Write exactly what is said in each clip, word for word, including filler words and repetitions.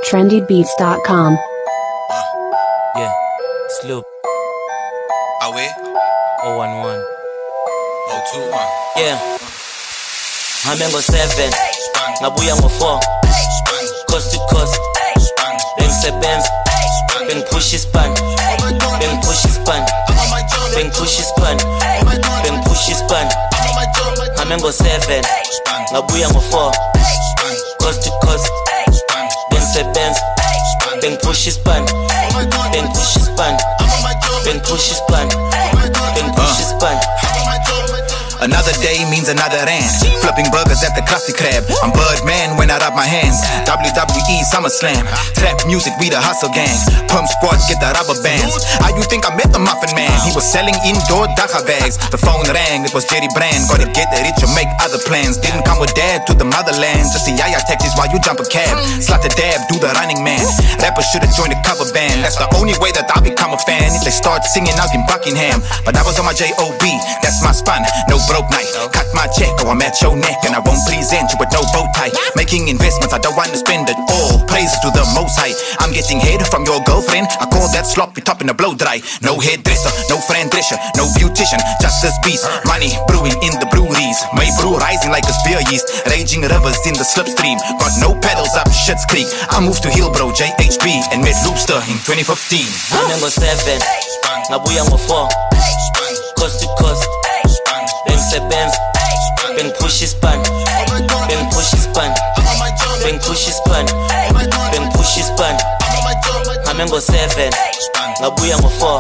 trendy beats dot com. Uh, yeah, Sloop. Awe, oh one one. oh two one. Yeah. Hame ngo seven, ngabuya ngo four. Coast to coast. Bengisebenza, bengipush ispan. Bengipush ispan. Bengipush ispan. Bengipush ispan. Hame ngo seven, ngabuya ngo four. Coast to coast. Bengisebenza, bengipush ispan. Bengipush ispan. Bengipush ispan. Bengipush ispan. Another day means another rand. Flipping burgers at the Krusty Krab. I'm Birdman when I rub my hands. W W E SummerSlam. Trap music, we the hustle gang. Pump squad, get the rubber bands. How you think I met the Muffin Man? He was selling indoor Dacha bags. The phone rang, it was Jerry Brand. Gotta get rich or make other plans. Didn't come with dad to the motherland. Just see Yaya taxis while you jump a cab. Slot a dab, do the running man. Rappers should've joined a cover band. That's the only way that I'll become a fan. If they start singing out in Buckingham. But I was on my J O B, that's my spun. No broke night. Cut my check or I'm at your neck and I won't present you with no bow tie. Making investments, I don't want to spend it all. Praise to the most high. I'm getting head from your girlfriend. I call that sloppy top in the blow dry. No hairdresser, no friend dresser, no beautician, just this beast. Money brewing in the breweries. My brew rising like a beer yeast. Raging rivers in the slipstream. Got no pedals up Schitt's Creek. I moved to Hillbro, J H B and met Loopster in twenty fifteen. Hame ngo seven, ngabuya ngo four. Coast to coast. Bengisebenza, bengipush ispan. Bengipush ispan. Bengipush ispan. Bengipush ispan. Hame ngo seven, ngabuya ngo four.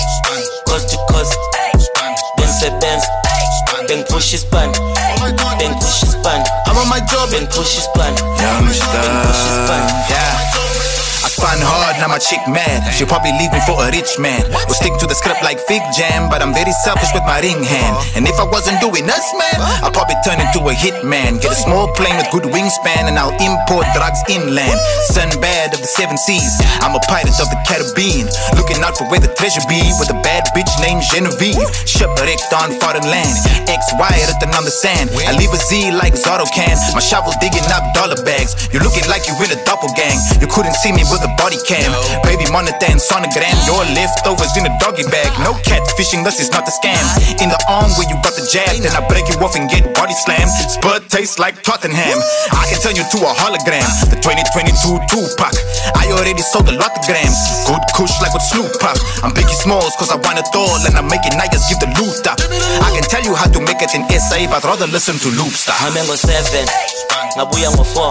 Coast to coast. Bengisebenza, bengipush ispan. Bengipush ispan. I'm on my job. Bengipush ispan. Youngster. Bengipush ispan. Yeah. I spun hard, now my chick mad. She'll probably leave me for a rich man. Will stick to the script like Fig Jam, but I'm very selfish with my ring hand. And if I wasn't doing this, man, I'll probably turn into a hitman. Get a small plane with good wingspan, and I'll import drugs inland. Sinbad of the seven seas, I'm a pirate of the Caribbean. Looking out for where the treasure be, with a bad bitch named Genevieve. Shipwrecked on foreign land, X Y written on the sand. I leave a Z like Zorro can. My shovel digging up dollar bags. You're looking like you in a doppelgang. You couldn't see me with a body cam. Baby monitor and sonogram. Your leftovers in a doggy bag. No catfishing, this is not a scam. In the arm where you got the jab, then I break you off and get body slammed. Spud tastes like Tottenham. I can turn you to a hologram. The twenty twenty-two two-pack. I already sold a lot of grams. Good kush like with Snoop Puff. I'm Biggie Smalls cause I want it all, and I'm making niggas give the loot up. I can tell you how to make it in S A, but rather listen to Loopstar. Hame ngo seven, ngabuya ngo four.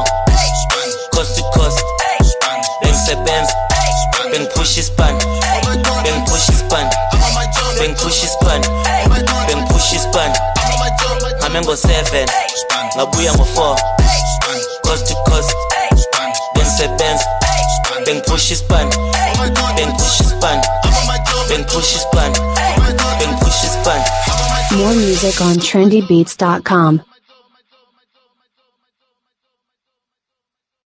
Coast to coast. Bengisebenza, bengipush ispan. Bengipush ispan. Bengipush ispan. Bengipush ispan. Hame ngo seven, ngabuya ngo four. Coast to coast. Bengisebenza, bengipush ispan. Bengipush ispan. Bengipush ispan. Bengipush ispan. More music on trendy beats dot com.